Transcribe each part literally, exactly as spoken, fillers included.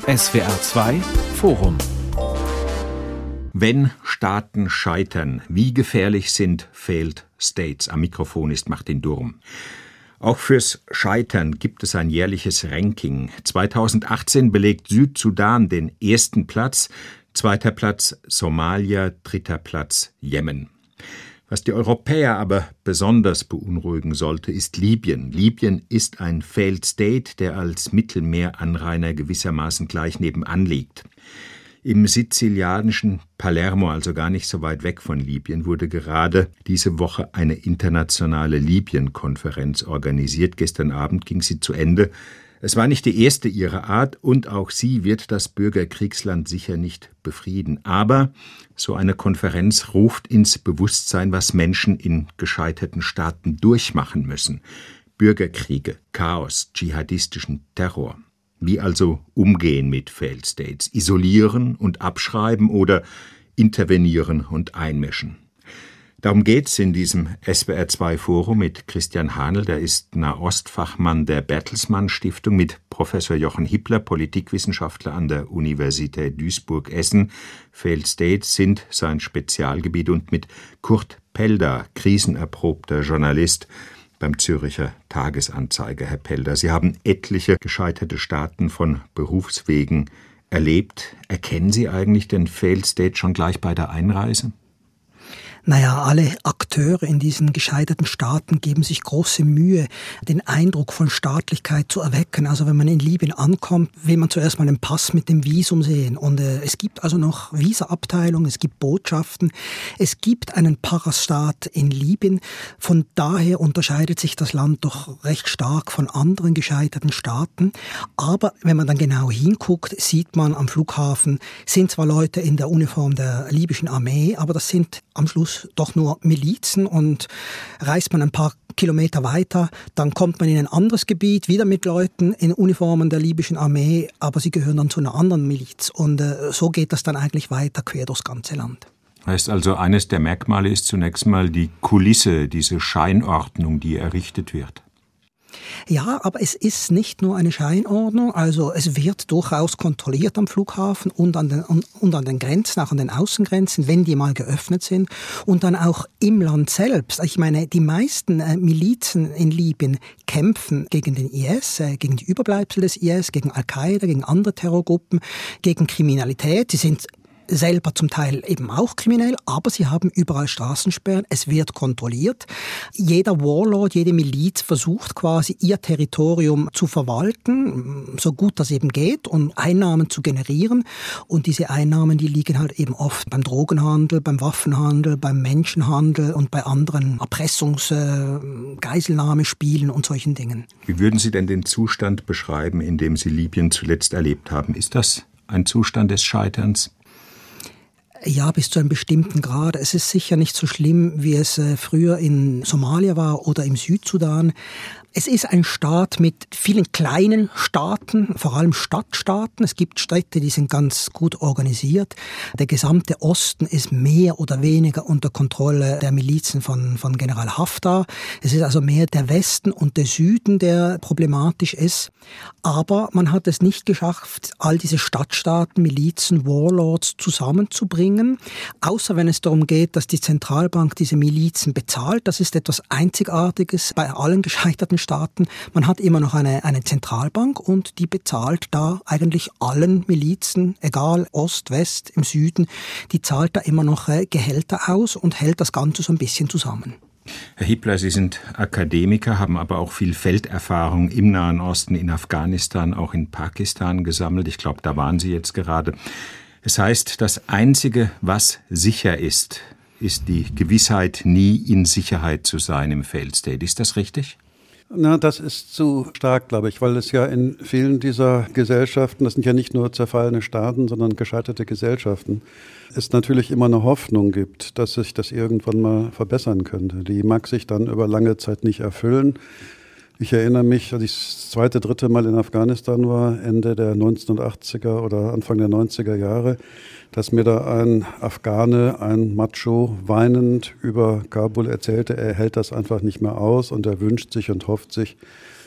S W R zwei Forum. Wenn Staaten scheitern, wie gefährlich sind Failed States? Am Mikrofon ist Martin Durm. Auch fürs Scheitern gibt es ein jährliches Ranking. zweitausendachtzehn belegt Südsudan den ersten Platz, zweiter Platz Somalia, dritter Platz Jemen. Was die Europäer aber besonders beunruhigen sollte, ist Libyen. Libyen ist ein Failed State, der als Mittelmeeranrainer gewissermaßen gleich nebenan liegt. Im sizilianischen Palermo, also gar nicht so weit weg von Libyen, wurde gerade diese Woche eine internationale Libyen-Konferenz organisiert. Gestern Abend ging sie zu Ende. Es war nicht die erste ihrer Art und auch sie wird das Bürgerkriegsland sicher nicht befrieden. Aber so eine Konferenz ruft ins Bewusstsein, was Menschen in gescheiterten Staaten durchmachen müssen. Bürgerkriege, Chaos, dschihadistischen Terror. Wie also umgehen mit Failed States? Isolieren und abschreiben oder intervenieren und einmischen? Darum geht's in diesem S W R zwei Forum mit Christian Hahnel, der ist Nahostfachmann der Bertelsmann Stiftung, mit Professor Jochen Hippler, Politikwissenschaftler an der Universität Duisburg-Essen. Failed States sind sein Spezialgebiet, und mit Kurt Pelder, krisenerprobter Journalist beim Zürcher Tagesanzeiger. Herr Pelder, Sie haben etliche gescheiterte Staaten von Berufswegen erlebt. Erkennen Sie eigentlich den Failed State schon gleich bei der Einreise? Naja, alle Akteure in diesen gescheiterten Staaten geben sich große Mühe, den Eindruck von Staatlichkeit zu erwecken. Also wenn man in Libyen ankommt, will man zuerst mal den Pass mit dem Visum sehen. Und äh, es gibt also noch Visa-Abteilungen, es gibt Botschaften, es gibt einen Parastaat in Libyen. Von daher unterscheidet sich das Land doch recht stark von anderen gescheiterten Staaten. Aber wenn man dann genau hinguckt, sieht man am Flughafen, sind zwar Leute in der Uniform der libyschen Armee, aber das sind am Schluss doch nur Milizen, und reist man ein paar Kilometer weiter, dann kommt man in ein anderes Gebiet, wieder mit Leuten in Uniformen der libyschen Armee, aber sie gehören dann zu einer anderen Miliz, und äh, so geht das dann eigentlich weiter quer durchs ganze Land. Heißt also, eines der Merkmale ist zunächst mal die Kulisse, diese Scheinordnung, die errichtet wird. Ja, aber es ist nicht nur eine Scheinordnung, also es wird durchaus kontrolliert am Flughafen und an den, und, und an den Grenzen, auch an den Außengrenzen, wenn die mal geöffnet sind, und dann auch im Land selbst. Ich meine, die meisten äh, Milizen in Libyen kämpfen gegen den I S, äh, gegen die Überbleibsel des I S, gegen Al-Qaida, gegen andere Terrorgruppen, gegen Kriminalität. Sie sind selber zum Teil eben auch kriminell, aber sie haben überall Straßensperren, es wird kontrolliert. Jeder Warlord, jede Miliz versucht quasi ihr Territorium zu verwalten, so gut das eben geht, und Einnahmen zu generieren. Und diese Einnahmen, die liegen halt eben oft beim Drogenhandel, beim Waffenhandel, beim Menschenhandel und bei anderen Erpressungs-, äh, Geiselnahmespielen und solchen Dingen. Wie würden Sie denn den Zustand beschreiben, in dem Sie Libyen zuletzt erlebt haben? Ist das ein Zustand des Scheiterns? Ja, bis zu einem bestimmten Grad. Es ist sicher nicht so schlimm, wie es äh, früher in Somalia war oder im Südsudan. Es ist ein Staat mit vielen kleinen Staaten, vor allem Stadtstaaten. Es gibt Städte, die sind ganz gut organisiert. Der gesamte Osten ist mehr oder weniger unter Kontrolle der Milizen von, von General Haftar. Es ist also mehr der Westen und der Süden, der problematisch ist. Aber man hat es nicht geschafft, all diese Stadtstaaten, Milizen, Warlords zusammenzubringen. Außer wenn es darum geht, dass die Zentralbank diese Milizen bezahlt. Das ist etwas Einzigartiges bei allen gescheiterten Staaten. Man hat immer noch eine, eine Zentralbank, und die bezahlt da eigentlich allen Milizen, egal Ost, West, im Süden, die zahlt da immer noch äh, Gehälter aus und hält das Ganze so ein bisschen zusammen. Herr Hippler, Sie sind Akademiker, haben aber auch viel Felderfahrung im Nahen Osten, in Afghanistan, auch in Pakistan gesammelt. Ich glaube, da waren Sie jetzt gerade. Es heißt, das Einzige, was sicher ist, ist die Gewissheit, nie in Sicherheit zu sein im Failed State. Ist das richtig? Na, das ist zu stark, glaube ich, weil es ja in vielen dieser Gesellschaften, das sind ja nicht nur zerfallene Staaten, sondern gescheiterte Gesellschaften, es natürlich immer eine Hoffnung gibt, dass sich das irgendwann mal verbessern könnte. Die mag sich dann über lange Zeit nicht erfüllen. Ich erinnere mich, als ich das zweite, dritte Mal in Afghanistan war, Ende der neunzehnhundertachtziger oder Anfang der neunziger Jahre, dass mir da ein Afghane, ein Macho, weinend über Kabul erzählte, er hält das einfach nicht mehr aus und er wünscht sich und hofft sich,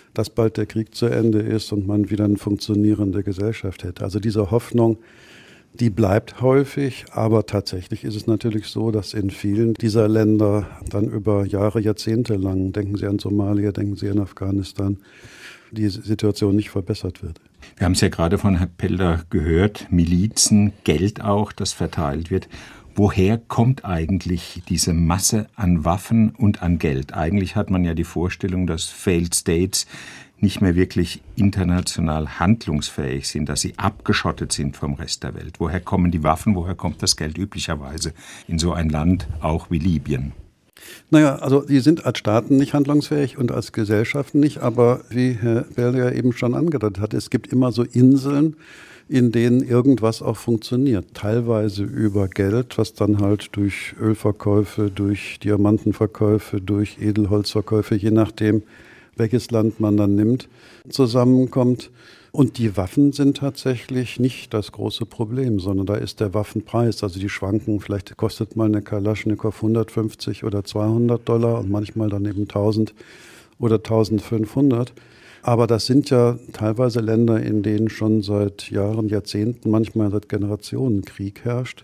dass bald der Krieg zu Ende ist und man wieder eine funktionierende Gesellschaft hätte. Also diese Hoffnung, die bleibt häufig, aber tatsächlich ist es natürlich so, dass in vielen dieser Länder dann über Jahre, Jahrzehnte lang, denken Sie an Somalia, denken Sie an Afghanistan, die Situation nicht verbessert wird. Wir haben es ja gerade von Herrn Pelder gehört, Milizen, Geld auch, das verteilt wird. Woher kommt eigentlich diese Masse an Waffen und an Geld? Eigentlich hat man ja die Vorstellung, dass Failed States nicht mehr wirklich international handlungsfähig sind, dass sie abgeschottet sind vom Rest der Welt. Woher kommen die Waffen, woher kommt das Geld üblicherweise in so ein Land, auch wie Libyen? Naja, also die sind als Staaten nicht handlungsfähig und als Gesellschaften nicht, aber wie Herr Pelder eben schon angedeutet hat, es gibt immer so Inseln, in denen irgendwas auch funktioniert. Teilweise über Geld, was dann halt durch Ölverkäufe, durch Diamantenverkäufe, durch Edelholzverkäufe, je nachdem, welches Land man dann nimmt, zusammenkommt. Und die Waffen sind tatsächlich nicht das große Problem, sondern da ist der Waffenpreis, also die schwanken, vielleicht kostet mal eine Kalaschnikow hundertfünfzig oder zweihundert Dollar und manchmal dann eben tausend oder eintausendfünfhundert. Aber das sind ja teilweise Länder, in denen schon seit Jahren, Jahrzehnten, manchmal seit Generationen Krieg herrscht.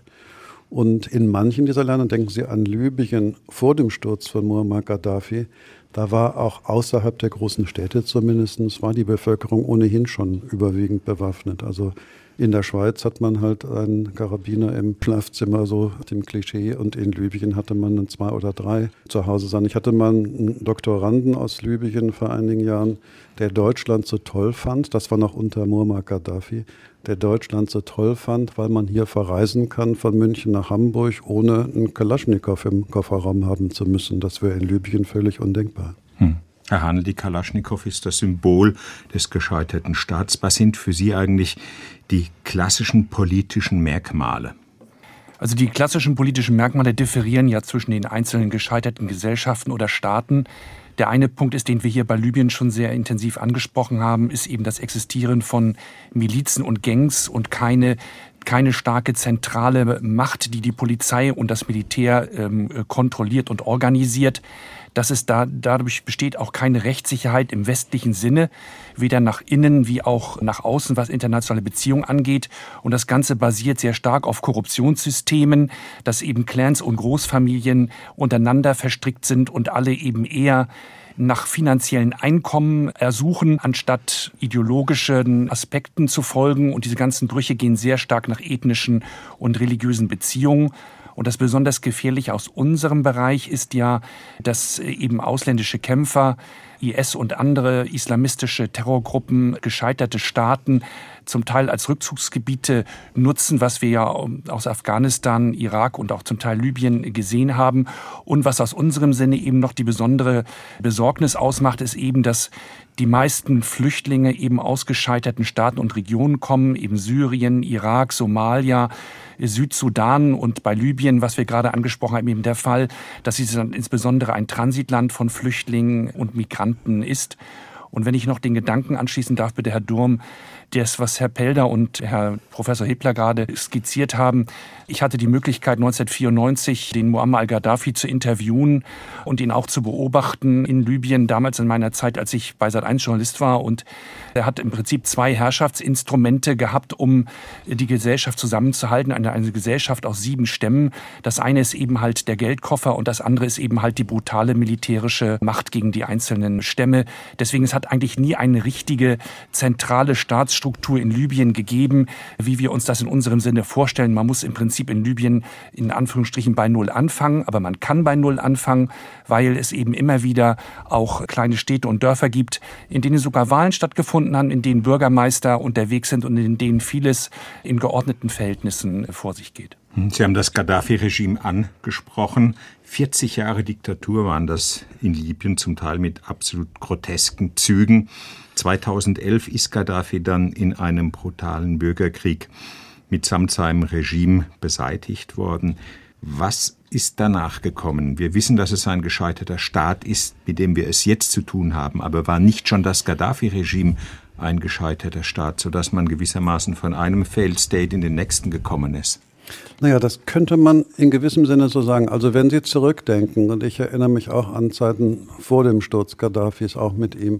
Und in manchen dieser Länder, denken Sie an Libyen vor dem Sturz von Muammar Gaddafi, da war auch außerhalb der großen Städte zumindest, war die Bevölkerung ohnehin schon überwiegend bewaffnet. Also in der Schweiz hat man halt einen Karabiner im Schlafzimmer, so dem Klischee, und in Libyen hatte man dann zwei oder drei zu Hause sein. Ich hatte mal einen Doktoranden aus Libyen vor einigen Jahren, der Deutschland so toll fand, das war noch unter Muammar Gaddafi, der Deutschland so toll fand, weil man hier verreisen kann von München nach Hamburg, ohne einen Kalaschnikow im Kofferraum haben zu müssen. Das wäre in Libyen völlig undenkbar. Hm. Herr Hahnel, die Kalaschnikow ist das Symbol des gescheiterten Staats. Was sind für Sie eigentlich die klassischen politischen Merkmale? Also die klassischen politischen Merkmale differieren ja zwischen den einzelnen gescheiterten Gesellschaften oder Staaten. Der eine Punkt ist, den wir hier bei Libyen schon sehr intensiv angesprochen haben, ist eben das Existieren von Milizen und Gangs und keine keine starke zentrale Macht, die die Polizei und das Militär ähm, kontrolliert und organisiert. Dass es da, dadurch besteht auch keine Rechtssicherheit im westlichen Sinne, weder nach innen wie auch nach außen, was internationale Beziehungen angeht. Und das Ganze basiert sehr stark auf Korruptionssystemen, dass eben Clans und Großfamilien untereinander verstrickt sind und alle eben eher nach finanziellen Einkommen ersuchen, anstatt ideologischen Aspekten zu folgen. Und diese ganzen Brüche gehen sehr stark nach ethnischen und religiösen Beziehungen. Und das besonders Gefährliche aus unserem Bereich ist ja, dass eben ausländische Kämpfer, I S und andere islamistische Terrorgruppen, gescheiterte Staaten zum Teil als Rückzugsgebiete nutzen, was wir ja aus Afghanistan, Irak und auch zum Teil Libyen gesehen haben. Und was aus unserem Sinne eben noch die besondere Besorgnis ausmacht, ist eben, dass die meisten Flüchtlinge eben aus gescheiterten Staaten und Regionen kommen, eben Syrien, Irak, Somalia, Südsudan und bei Libyen, was wir gerade angesprochen haben, eben der Fall, dass es dann insbesondere ein Transitland von Flüchtlingen und Migranten ist. Und wenn ich noch den Gedanken anschließen darf, bitte Herr Durm, das, was Herr Pelder und Herr Professor Hippler gerade skizziert haben. Ich hatte die Möglichkeit, neunzehnhundertvierundneunzig den Muammar al-Gaddafi zu interviewen und ihn auch zu beobachten in Libyen, damals in meiner Zeit, als ich bei Sat eins Journalist war. Und er hat im Prinzip zwei Herrschaftsinstrumente gehabt, um die Gesellschaft zusammenzuhalten. Eine, eine Gesellschaft aus sieben Stämmen. Das eine ist eben halt der Geldkoffer und das andere ist eben halt die brutale militärische Macht gegen die einzelnen Stämme. Deswegen, es hat eigentlich nie eine richtige zentrale Staatsstruktur in Libyen gegeben, wie wir uns das in unserem Sinne vorstellen. Man muss im Prinzip in Libyen in Anführungsstrichen bei Null anfangen, aber man kann bei Null anfangen, weil es eben immer wieder auch kleine Städte und Dörfer gibt, in denen sogar Wahlen stattgefunden haben, in denen Bürgermeister unterwegs sind und in denen vieles in geordneten Verhältnissen vor sich geht. Sie haben das Gaddafi-Regime angesprochen. vierzig Jahre Diktatur waren das in Libyen, zum Teil mit absolut grotesken Zügen. zweitausendelf ist Gaddafi dann in einem brutalen Bürgerkrieg mitsamt seinem Regime beseitigt worden. Was ist danach gekommen? Wir wissen, dass es ein gescheiterter Staat ist, mit dem wir es jetzt zu tun haben. Aber war nicht schon das Gaddafi-Regime ein gescheiterter Staat, sodass man gewissermaßen von einem Failed State in den nächsten gekommen ist? Naja, das könnte man in gewissem Sinne so sagen. Also wenn Sie zurückdenken, und ich erinnere mich auch an Zeiten vor dem Sturz Gaddafis, auch mit ihm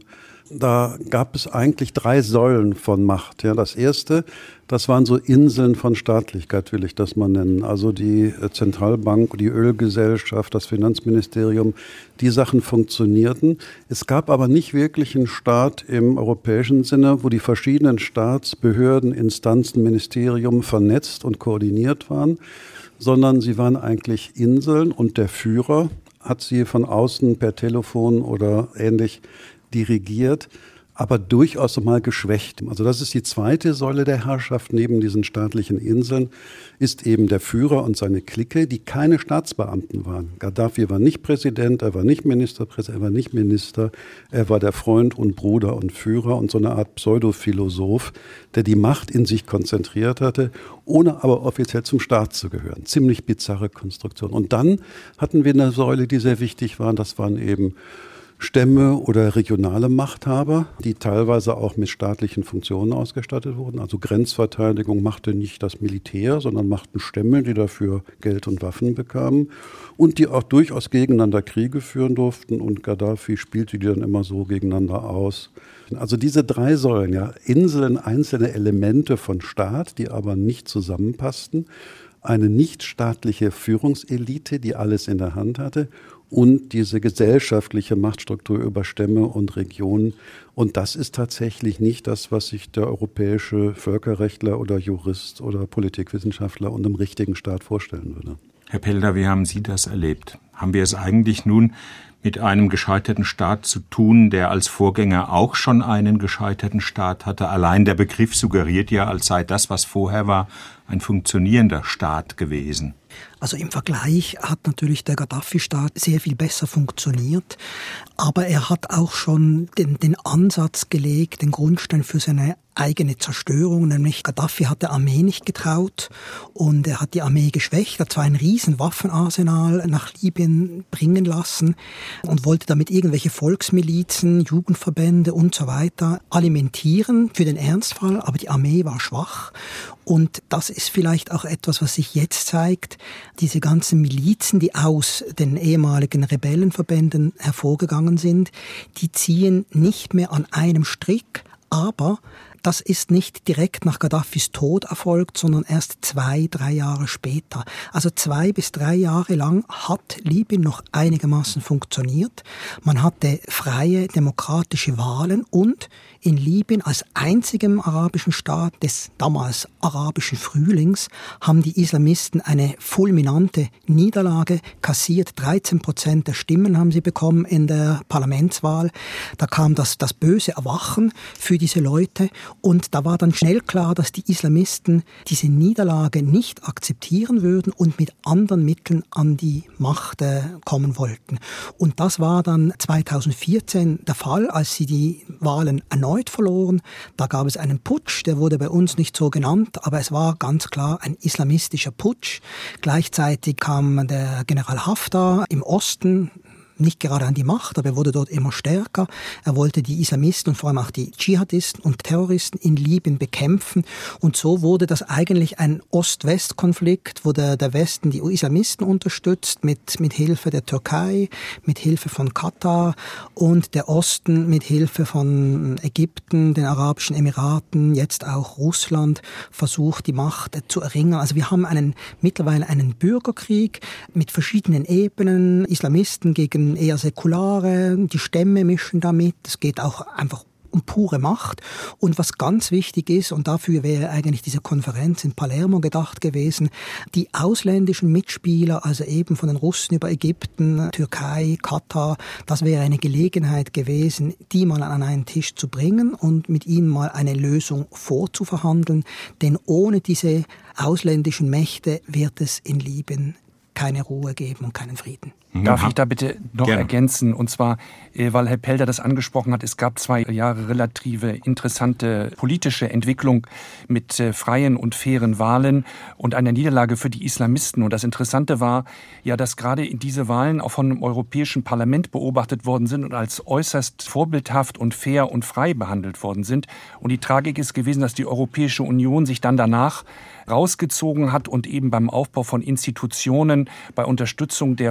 Da gab es eigentlich drei Säulen von Macht. Ja, das erste, das waren so Inseln von Staatlichkeit, will ich das mal nennen. Also die Zentralbank, die Ölgesellschaft, das Finanzministerium, die Sachen funktionierten. Es gab aber nicht wirklich einen Staat im europäischen Sinne, wo die verschiedenen Staatsbehörden, Instanzen, Ministerien vernetzt und koordiniert waren, sondern sie waren eigentlich Inseln und der Führer hat sie von außen per Telefon oder ähnlich dirigiert, aber durchaus mal geschwächt. Also das ist die zweite Säule der Herrschaft neben diesen staatlichen Inseln, ist eben der Führer und seine Clique, die keine Staatsbeamten waren. Gaddafi war nicht Präsident, er war nicht Ministerpräsident, er war nicht Minister, er war der Freund und Bruder und Führer und so eine Art Pseudophilosoph, der die Macht in sich konzentriert hatte, ohne aber offiziell zum Staat zu gehören. Ziemlich bizarre Konstruktion. Und dann hatten wir eine Säule, die sehr wichtig war, das waren eben Stämme oder regionale Machthaber, die teilweise auch mit staatlichen Funktionen ausgestattet wurden. Also Grenzverteidigung machte nicht das Militär, sondern machten Stämme, die dafür Geld und Waffen bekamen und die auch durchaus gegeneinander Kriege führen durften. Und Gaddafi spielte die dann immer so gegeneinander aus. Also diese drei Säulen, ja, Inseln, einzelne Elemente von Staat, die aber nicht zusammenpassten, eine nichtstaatliche Führungselite, die alles in der Hand hatte, und diese gesellschaftliche Machtstruktur über Stämme und Regionen. Und das ist tatsächlich nicht das, was sich der europäische Völkerrechtler oder Jurist oder Politikwissenschaftler unter einem richtigen Staat vorstellen würde. Herr Pelder, wie haben Sie das erlebt? Haben wir es eigentlich nun mit einem gescheiterten Staat zu tun, der als Vorgänger auch schon einen gescheiterten Staat hatte? Allein der Begriff suggeriert ja, als sei das, was vorher war, ein funktionierender Staat gewesen. Also im Vergleich hat natürlich der Gaddafi-Staat sehr viel besser funktioniert, aber er hat auch schon den, den Ansatz gelegt, den Grundstein für seine eigene Zerstörung, nämlich Gaddafi hat der Armee nicht getraut und er hat die Armee geschwächt, hat zwar ein riesen Waffenarsenal nach Libyen bringen lassen und wollte damit irgendwelche Volksmilizen, Jugendverbände und so weiter alimentieren für den Ernstfall, aber die Armee war schwach. Und das ist vielleicht auch etwas, was sich jetzt zeigt. Diese ganzen Milizen, die aus den ehemaligen Rebellenverbänden hervorgegangen sind, die ziehen nicht mehr an einem Strick, aber das ist nicht direkt nach Gaddafis Tod erfolgt, sondern erst zwei, drei Jahre später. Also zwei bis drei Jahre lang hat Libyen noch einigermaßen funktioniert. Man hatte freie, demokratische Wahlen und in Libyen als einzigem arabischen Staat des damals arabischen Frühlings haben die Islamisten eine fulminante Niederlage kassiert. dreizehn Prozent der Stimmen haben sie bekommen in der Parlamentswahl. Da kam das, das böse Erwachen für diese Leute. Und da war dann schnell klar, dass die Islamisten diese Niederlage nicht akzeptieren würden und mit anderen Mitteln an die Macht äh, kommen wollten. Und das war dann zweitausendvierzehn der Fall, als sie die Wahlen erneut verloren. Da gab es einen Putsch, der wurde bei uns nicht so genannt, aber es war ganz klar ein islamistischer Putsch. Gleichzeitig kam der General Haftar im Osten nicht gerade an die Macht, aber er wurde dort immer stärker. Er wollte die Islamisten und vor allem auch die Dschihadisten und Terroristen in Libyen bekämpfen. Und so wurde das eigentlich ein Ost-West-Konflikt, wo der, der Westen die Islamisten unterstützt, mit, mit Hilfe der Türkei, mit Hilfe von Katar und der Osten mit Hilfe von Ägypten, den Arabischen Emiraten, jetzt auch Russland, versucht, die Macht zu erringen. Also wir haben einen, mittlerweile einen Bürgerkrieg mit verschiedenen Ebenen, Islamisten gegen eher Säkulare, die Stämme mischen damit, es geht auch einfach um pure Macht. Und was ganz wichtig ist, und dafür wäre eigentlich diese Konferenz in Palermo gedacht gewesen, die ausländischen Mitspieler, also eben von den Russen über Ägypten, Türkei, Katar, das wäre eine Gelegenheit gewesen, die mal an einen Tisch zu bringen und mit ihnen mal eine Lösung vorzuverhandeln. Denn ohne diese ausländischen Mächte wird es in Libyen keine Ruhe geben und keinen Frieden. Darf ich da bitte noch Gerne. ergänzen? Und zwar, weil Herr Pelder das angesprochen hat, es gab zwei Jahre relative interessante politische Entwicklung mit freien und fairen Wahlen und einer Niederlage für die Islamisten. Und das Interessante war ja, dass gerade diese Wahlen auch von dem Europäischen Parlament beobachtet worden sind und als äußerst vorbildhaft und fair und frei behandelt worden sind. Und die Tragik ist gewesen, dass die Europäische Union sich dann danach rausgezogen hat und eben beim Aufbau von Institutionen, bei Unterstützung der frei gewählten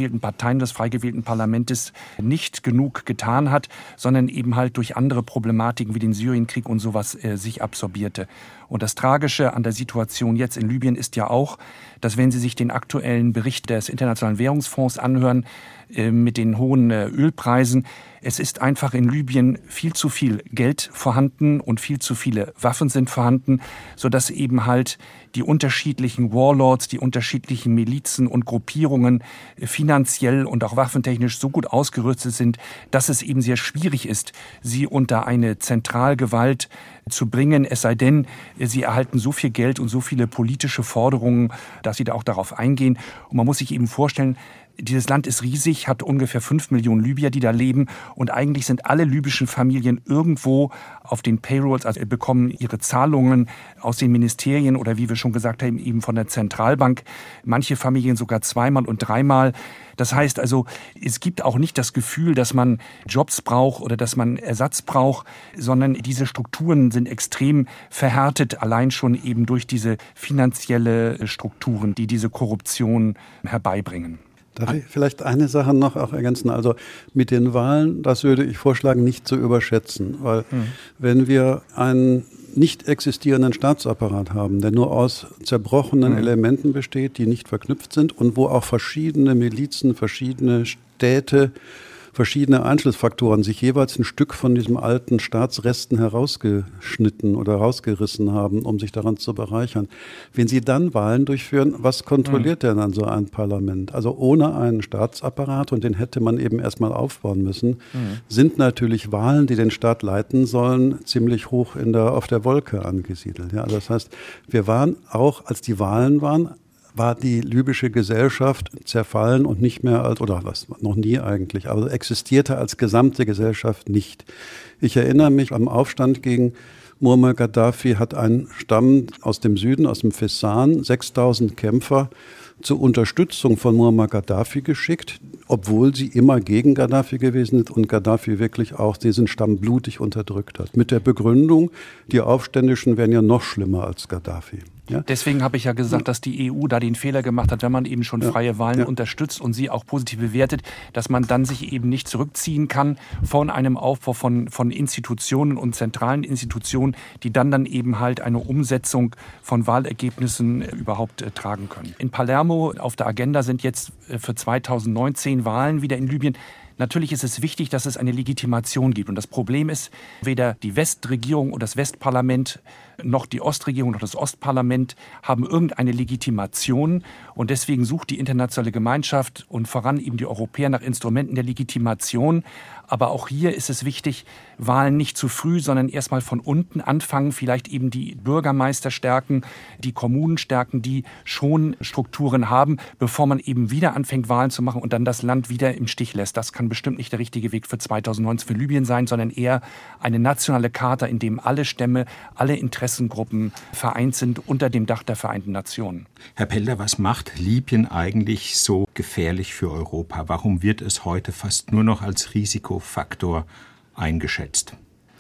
gewählten Parteien des frei gewählten Parlaments nicht genug getan hat, sondern eben halt durch andere Problematiken wie den Syrienkrieg und sowas äh, sich absorbierte. Und das Tragische an der Situation jetzt in Libyen ist ja auch, dass wenn Sie sich den aktuellen Bericht des Internationalen Währungsfonds anhören, äh, mit den hohen äh, Ölpreisen, es ist einfach in Libyen viel zu viel Geld vorhanden und viel zu viele Waffen sind vorhanden, sodass eben halt die unterschiedlichen Warlords, die unterschiedlichen Milizen und Gruppierungen finanziell und auch waffentechnisch so gut ausgerüstet sind, dass es eben sehr schwierig ist, sie unter eine Zentralgewalt zu bringen, es sei denn, sie erhalten so viel Geld und so viele politische Forderungen, dass sie da auch darauf eingehen. Und man muss sich eben vorstellen, dieses Land ist riesig, hat ungefähr fünf Millionen Libyer, die da leben. Und eigentlich sind alle libyschen Familien irgendwo auf den Payrolls, also bekommen ihre Zahlungen aus den Ministerien oder wie wir schon gesagt haben, eben von der Zentralbank. Manche Familien sogar zweimal und dreimal. Das heißt also, es gibt auch nicht das Gefühl, dass man Jobs braucht oder dass man Ersatz braucht, sondern diese Strukturen sind extrem verhärtet, allein schon eben durch diese finanzielle Strukturen, die diese Korruption herbeibringen. Darf ich vielleicht eine Sache noch auch ergänzen? Also mit den Wahlen, das würde ich vorschlagen, nicht zu überschätzen. Weil mhm. wenn wir einen nicht existierenden Staatsapparat haben, der nur aus zerbrochenen mhm. Elementen besteht, die nicht verknüpft sind und wo auch verschiedene Milizen, verschiedene Städte, verschiedene Einschlussfaktoren sich jeweils ein Stück von diesem alten Staatsresten herausgeschnitten oder rausgerissen haben, um sich daran zu bereichern. Wenn Sie dann Wahlen durchführen, was kontrolliert mhm. denn dann so ein Parlament? Also ohne einen Staatsapparat, und den hätte man eben erstmal aufbauen müssen, mhm. sind natürlich Wahlen, die den Staat leiten sollen, ziemlich hoch in der, auf der Wolke angesiedelt. Ja, also das heißt, wir waren auch, als die Wahlen waren, war die libysche Gesellschaft zerfallen und nicht mehr als, oder was, noch nie eigentlich, aber existierte als gesamte Gesellschaft nicht. Ich erinnere mich am Aufstand gegen Muammar Gaddafi hat ein Stamm aus dem Süden, aus dem Fezzan, sechstausend Kämpfer zur Unterstützung von Muammar Gaddafi geschickt, obwohl sie immer gegen Gaddafi gewesen sind und Gaddafi wirklich auch diesen Stamm blutig unterdrückt hat. Mit der Begründung, die Aufständischen wären ja noch schlimmer als Gaddafi. Ja? Deswegen habe ich ja gesagt, dass die E U da den Fehler gemacht hat, wenn man eben schon freie Wahlen ja. unterstützt und sie auch positiv bewertet, dass man dann sich eben nicht zurückziehen kann von einem Aufbau von, von Institutionen und zentralen Institutionen, die dann dann eben halt eine Umsetzung von Wahlergebnissen überhaupt äh, tragen können. In Palermo auf der Agenda sind jetzt äh, für zweitausendneunzehn Wahlen wieder in Libyen. Natürlich ist es wichtig, dass es eine Legitimation gibt. Und das Problem ist, weder die Westregierung oder das Westparlament noch die Ostregierung noch das Ostparlament haben irgendeine Legitimation. Und deswegen sucht die internationale Gemeinschaft und voran eben die Europäer nach Instrumenten der Legitimation. Aber auch hier ist es wichtig, Wahlen nicht zu früh, sondern erstmal von unten anfangen, vielleicht eben die Bürgermeister stärken, die Kommunen stärken, die schon Strukturen haben, bevor man eben wieder anfängt, Wahlen zu machen und dann das Land wieder im Stich lässt. Das kann bestimmt nicht der richtige Weg für zweitausendneunzehn für Libyen sein, sondern eher eine nationale Charta, in dem alle Stämme, alle Interessengruppen vereint sind unter dem Dach der Vereinten Nationen. Herr Pelder, was macht Libyen eigentlich so gefährlich für Europa? Warum wird es heute fast nur noch als Risikofaktor eingeschätzt?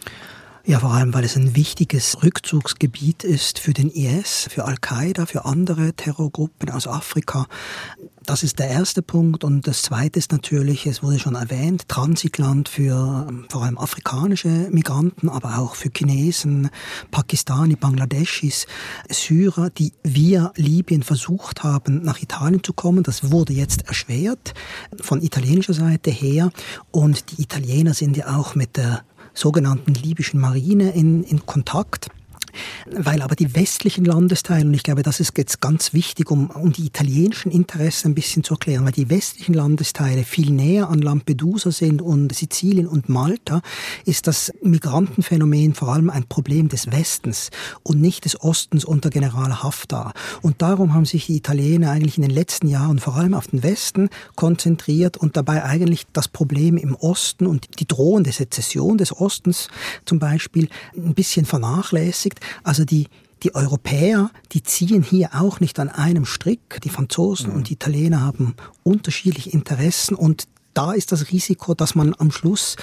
Ja, vor allem, weil es ein wichtiges Rückzugsgebiet ist für den I S, für Al-Qaida, für andere Terrorgruppen aus Afrika. Das ist der erste Punkt. Und das zweite ist natürlich, es wurde schon erwähnt, Transitland für vor allem afrikanische Migranten, aber auch für Chinesen, Pakistani, Bangladeschis, Syrer, die via Libyen versucht haben, nach Italien zu kommen. Das wurde jetzt erschwert von italienischer Seite her. Und die Italiener sind ja auch mit der sogenannten libyschen Marine in, in Kontakt. Weil aber die westlichen Landesteile, und ich glaube, das ist jetzt ganz wichtig, um, um die italienischen Interessen ein bisschen zu erklären, weil die westlichen Landesteile viel näher an Lampedusa sind und Sizilien und Malta, ist das Migrantenphänomen vor allem ein Problem des Westens und nicht des Ostens unter General Haftar. Und darum haben sich die Italiener eigentlich in den letzten Jahren vor allem auf den Westen konzentriert und dabei eigentlich das Problem im Osten und die drohende Sezession des Ostens zum Beispiel ein bisschen vernachlässigt. Also die, die Europäer, die ziehen hier auch nicht an einem Strick. Die Franzosen mhm. und die Italiener haben unterschiedliche Interessen und da ist das Risiko, dass man am Schluss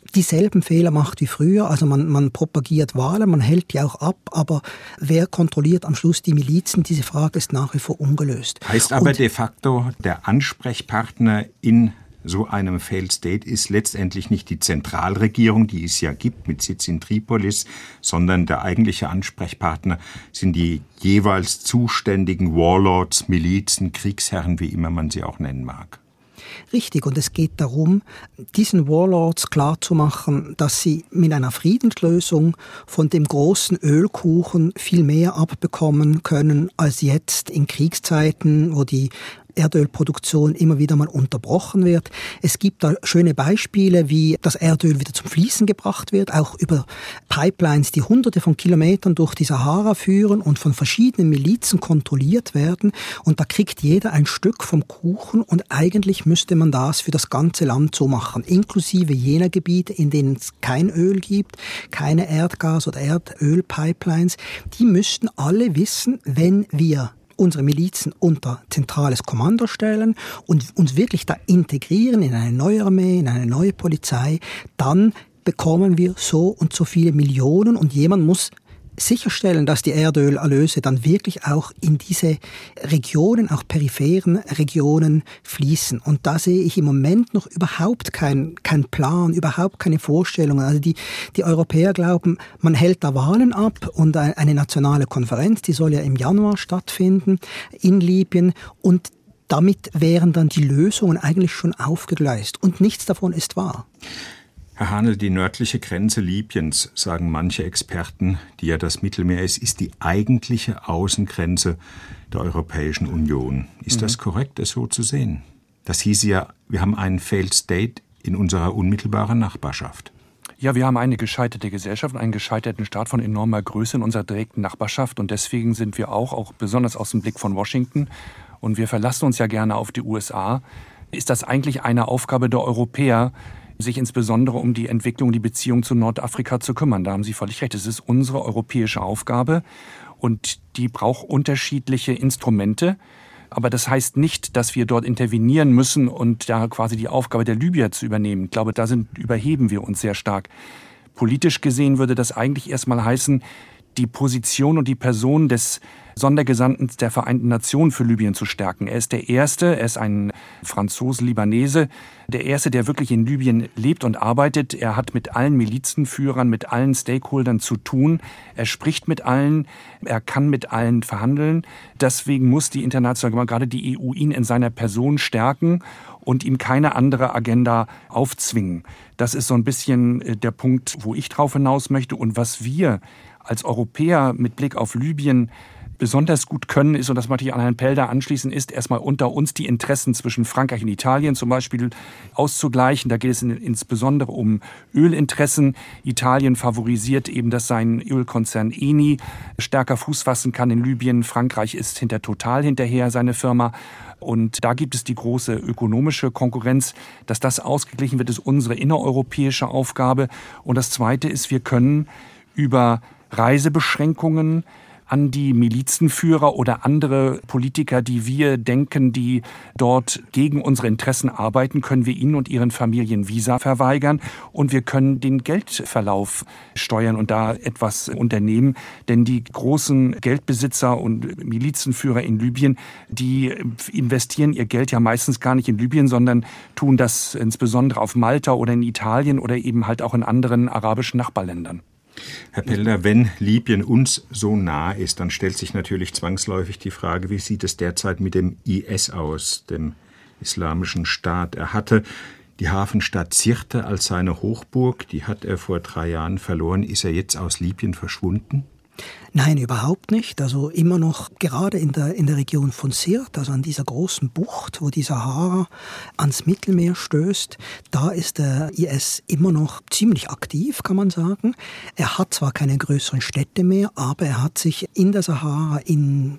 dieselben Fehler macht wie früher. Also man, man propagiert Wahlen, man hält die auch ab, aber wer kontrolliert am Schluss die Milizen? Diese Frage ist nach wie vor ungelöst. Heißt aber Und de facto, der Ansprechpartner in so einem Failed State ist letztendlich nicht die Zentralregierung, die es ja gibt mit Sitz in Tripolis, sondern der eigentliche Ansprechpartner sind die jeweils zuständigen Warlords, Milizen, Kriegsherren, wie immer man sie auch nennen mag. Richtig, und es geht darum, diesen Warlords klarzumachen, dass sie mit einer Friedenslösung von dem großen Ölkuchen viel mehr abbekommen können als jetzt in Kriegszeiten, wo die Erdölproduktion immer wieder mal unterbrochen wird. Es gibt da schöne Beispiele, wie das Erdöl wieder zum Fließen gebracht wird, auch über Pipelines, die hunderte von Kilometern durch die Sahara führen und von verschiedenen Milizen kontrolliert werden. Und da kriegt jeder ein Stück vom Kuchen und eigentlich müsste man das für das ganze Land so machen, inklusive jener Gebiete, in denen es kein Öl gibt, keine Erdgas- oder Erdölpipelines. Die müssten alle wissen, wenn wir unsere Milizen unter zentrales Kommando stellen und uns wirklich da integrieren in eine neue Armee, in eine neue Polizei, dann bekommen wir so und so viele Millionen und jemand muss sicherstellen, dass die Erdölerlöse dann wirklich auch in diese Regionen, auch peripheren Regionen fließen. Und da sehe ich im Moment noch überhaupt keinen kein Plan, überhaupt keine Vorstellungen. Also die, die Europäer glauben, man hält da Wahlen ab und eine nationale Konferenz, die soll ja im Januar stattfinden in Libyen und damit wären dann die Lösungen eigentlich schon aufgegleist. Und nichts davon ist wahr. Herr Hahnel, die nördliche Grenze Libyens, sagen manche Experten, die ja das Mittelmeer ist, ist die eigentliche Außengrenze der Europäischen Union. Ist mhm. das korrekt, es so zu sehen? Das hieße ja, wir haben einen Failed State in unserer unmittelbaren Nachbarschaft. Ja, wir haben eine gescheiterte Gesellschaft, einen gescheiterten Staat von enormer Größe in unserer direkten Nachbarschaft. Und deswegen sind wir auch, auch besonders aus dem Blick von Washington, und wir verlassen uns ja gerne auf die U S A, ist das eigentlich eine Aufgabe der Europäer, sich insbesondere um die Entwicklung, die Beziehung zu Nordafrika zu kümmern. Da haben Sie völlig recht. Es ist unsere europäische Aufgabe und die braucht unterschiedliche Instrumente. Aber das heißt nicht, dass wir dort intervenieren müssen und da quasi die Aufgabe der Libyer zu übernehmen. Ich glaube, da sind, überheben wir uns sehr stark. Politisch gesehen würde das eigentlich erstmal heißen, die Position und die Person des Sondergesandten der Vereinten Nationen für Libyen zu stärken. Er ist der Erste, er ist ein Franzose-Libanese, der Erste, der wirklich in Libyen lebt und arbeitet. Er hat mit allen Milizenführern, mit allen Stakeholdern zu tun. Er spricht mit allen, er kann mit allen verhandeln. Deswegen muss die internationale, gerade die E U, ihn in seiner Person stärken und ihm keine andere Agenda aufzwingen. Das ist so ein bisschen der Punkt, wo ich drauf hinaus möchte. Und was wir als Europäer mit Blick auf Libyen besonders gut können, ist, und das möchte ich an Herrn Pelder anschließen, ist erstmal unter uns die Interessen zwischen Frankreich und Italien zum Beispiel auszugleichen. Da geht es in, insbesondere um Ölinteressen. Italien favorisiert eben, dass sein Ölkonzern Eni stärker Fuß fassen kann in Libyen. Frankreich ist hinter Total hinterher, seine Firma. Und da gibt es die große ökonomische Konkurrenz. Dass das ausgeglichen wird, ist unsere innereuropäische Aufgabe. Und das Zweite ist, wir können über Reisebeschränkungen an die Milizenführer oder andere Politiker, die wir denken, die dort gegen unsere Interessen arbeiten, können wir ihnen und ihren Familien Visa verweigern und wir können den Geldverlauf steuern und da etwas unternehmen. Denn die großen Geldbesitzer und Milizenführer in Libyen, die investieren ihr Geld ja meistens gar nicht in Libyen, sondern tun das insbesondere auf Malta oder in Italien oder eben halt auch in anderen arabischen Nachbarländern. Herr Pelder, wenn Libyen uns so nah ist, dann stellt sich natürlich zwangsläufig die Frage, wie sieht es derzeit mit dem I S aus, dem Islamischen Staat? Er hatte die Hafenstadt Sirte als seine Hochburg, die hat er vor drei Jahren verloren. Ist er jetzt aus Libyen verschwunden? Nein, überhaupt nicht. Also immer noch gerade in der, in der Region von Sirte, also an dieser großen Bucht, wo die Sahara ans Mittelmeer stößt, da ist der I S immer noch ziemlich aktiv, kann man sagen. Er hat zwar keine größeren Städte mehr, aber er hat sich in der Sahara, in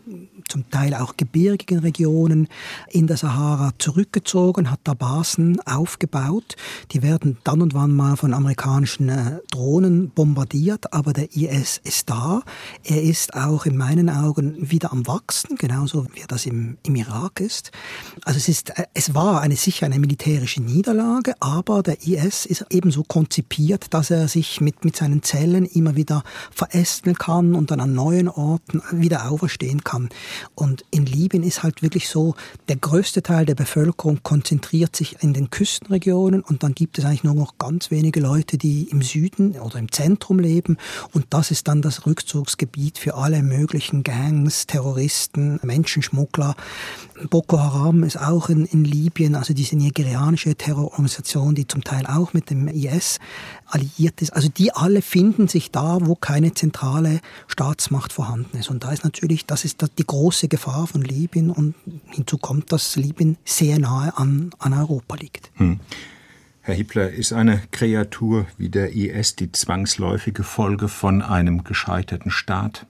zum Teil auch gebirgigen Regionen in der Sahara zurückgezogen, hat da Basen aufgebaut. Die werden dann und wann mal von amerikanischen äh, Drohnen bombardiert, aber der I S ist da. Er ist auch in meinen Augen wieder am Wachsen, genauso wie das im, im Irak ist. Also es ist, es war eine, sicher eine militärische Niederlage, aber der I S ist ebenso konzipiert, dass er sich mit, mit seinen Zellen immer wieder verästeln kann und dann an neuen Orten wieder auferstehen kann. Und in Libyen ist halt wirklich so, der größte Teil der Bevölkerung konzentriert sich in den Küstenregionen und dann gibt es eigentlich nur noch ganz wenige Leute, die im Süden oder im Zentrum leben und das ist dann das Rückzugsgebiet für alle möglichen Gangs, Terroristen, Menschenschmuggler. Boko Haram ist auch in, in Libyen, also diese nigerianische Terrororganisation, die zum Teil auch mit dem I S alliiert ist. Also die alle finden sich da, wo keine zentrale Staatsmacht vorhanden ist. Und da ist natürlich, das ist die große Gefahr von Libyen und hinzu kommt, dass Libyen sehr nahe an, an Europa liegt. Hm. Herr Hippler, ist eine Kreatur wie der I S die zwangsläufige Folge von einem gescheiterten Staat?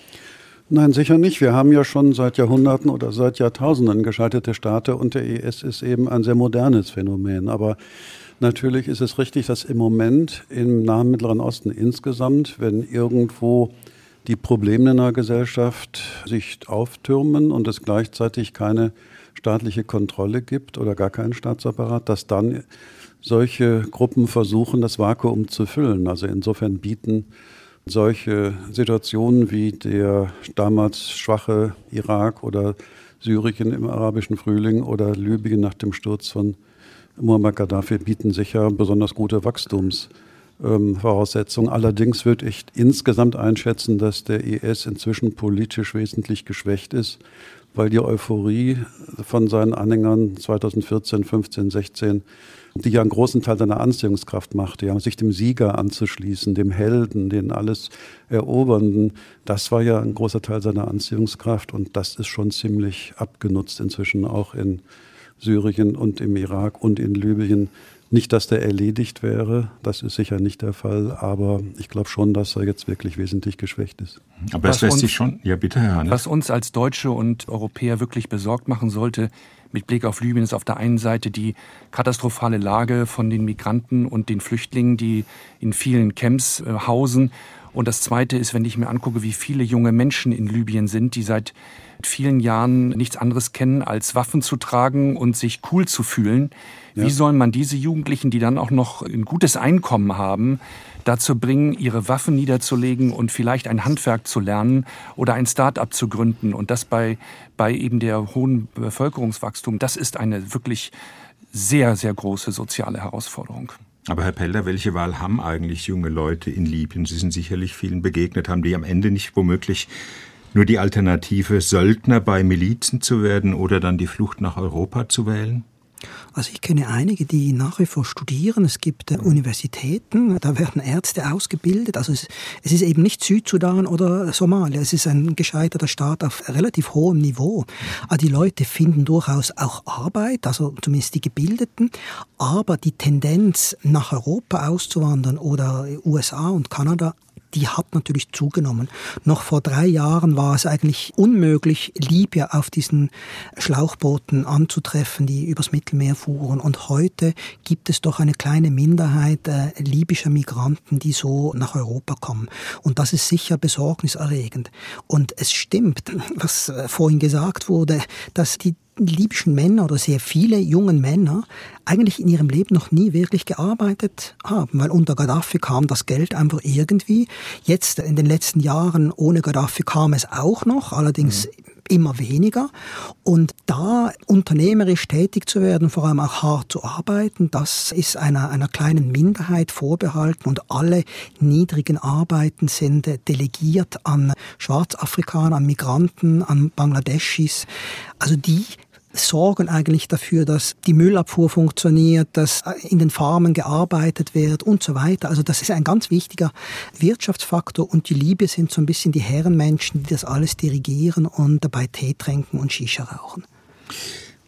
Nein, sicher nicht. Wir haben ja schon seit Jahrhunderten oder seit Jahrtausenden gescheiterte Staaten und der I S ist eben ein sehr modernes Phänomen. Aber natürlich ist es richtig, dass im Moment im Nahen Mittleren Osten insgesamt, wenn irgendwo die Probleme in der Gesellschaft sich auftürmen und es gleichzeitig keine staatliche Kontrolle gibt oder gar keinen Staatsapparat, dass dann solche Gruppen versuchen, das Vakuum zu füllen. Also insofern bieten solche Situationen wie der damals schwache Irak oder Syrien im arabischen Frühling oder Libyen nach dem Sturz von Muammar Gaddafi bieten sicher besonders gute Wachstumsvoraussetzungen. Ähm, Allerdings würde ich insgesamt einschätzen, dass der I S inzwischen politisch wesentlich geschwächt ist, weil die Euphorie von seinen Anhängern zweitausendvierzehn, fünfzehn, sechzehn, die ja einen großen Teil seiner Anziehungskraft machte, ja, sich dem Sieger anzuschließen, dem Helden, den alles Erobernden, das war ja ein großer Teil seiner Anziehungskraft und das ist schon ziemlich abgenutzt inzwischen auch in Syrien und im Irak und in Libyen. Nicht, dass der erledigt wäre, das ist sicher nicht der Fall, aber ich glaube schon, dass er jetzt wirklich wesentlich geschwächt ist. Aber das lässt sich schon, ja bitte, Herr Hannes. Was uns als Deutsche und Europäer wirklich besorgt machen sollte, mit Blick auf Libyen, ist auf der einen Seite die katastrophale Lage von den Migranten und den Flüchtlingen, die in vielen Camps äh, hausen. Und das Zweite ist, wenn ich mir angucke, wie viele junge Menschen in Libyen sind, die seit vielen Jahren nichts anderes kennen, als Waffen zu tragen und sich cool zu fühlen. Ja. Wie soll man diese Jugendlichen, die dann auch noch ein gutes Einkommen haben, dazu bringen, ihre Waffen niederzulegen und vielleicht ein Handwerk zu lernen oder ein Start-up zu gründen? Und das bei, bei eben der hohen Bevölkerungswachstum, das ist eine wirklich sehr, sehr große soziale Herausforderung. Aber Herr Pelder, welche Wahl haben eigentlich junge Leute in Libyen? Sie sind sicherlich vielen begegnet, haben die am Ende nicht womöglich nur die Alternative, Söldner bei Milizen zu werden oder dann die Flucht nach Europa zu wählen? Also ich kenne einige, die nach wie vor studieren. Es gibt äh, Universitäten, da werden Ärzte ausgebildet. Also es, es ist eben nicht Südsudan oder Somalia. Es ist ein gescheiterter Staat auf relativ hohem Niveau. Also die Leute finden durchaus auch Arbeit, also zumindest die Gebildeten. Aber die Tendenz, nach Europa auszuwandern oder U S A und Kanada, die hat natürlich zugenommen. Noch vor drei Jahren war es eigentlich unmöglich, Libyer auf diesen Schlauchbooten anzutreffen, die übers Mittelmeer fuhren. Und heute gibt es doch eine kleine Minderheit äh, libyscher Migranten, die so nach Europa kommen. Und das ist sicher besorgniserregend. Und es stimmt, was äh, vorhin gesagt wurde, dass die libyschen Männer oder sehr viele jungen Männer eigentlich in ihrem Leben noch nie wirklich gearbeitet haben, weil unter Gaddafi kam das Geld einfach irgendwie. Jetzt in den letzten Jahren ohne Gaddafi kam es auch noch, allerdings mhm. immer weniger. Und da unternehmerisch tätig zu werden, vor allem auch hart zu arbeiten, das ist einer, einer kleinen Minderheit vorbehalten und alle niedrigen Arbeiten sind delegiert an Schwarzafrikaner, an Migranten, an Bangladeschis. Also die sorgen eigentlich dafür, dass die Müllabfuhr funktioniert, dass in den Farmen gearbeitet wird und so weiter. Also das ist ein ganz wichtiger Wirtschaftsfaktor und die Libyer sind so ein bisschen die Herrenmenschen, die das alles dirigieren und dabei Tee trinken und Shisha rauchen.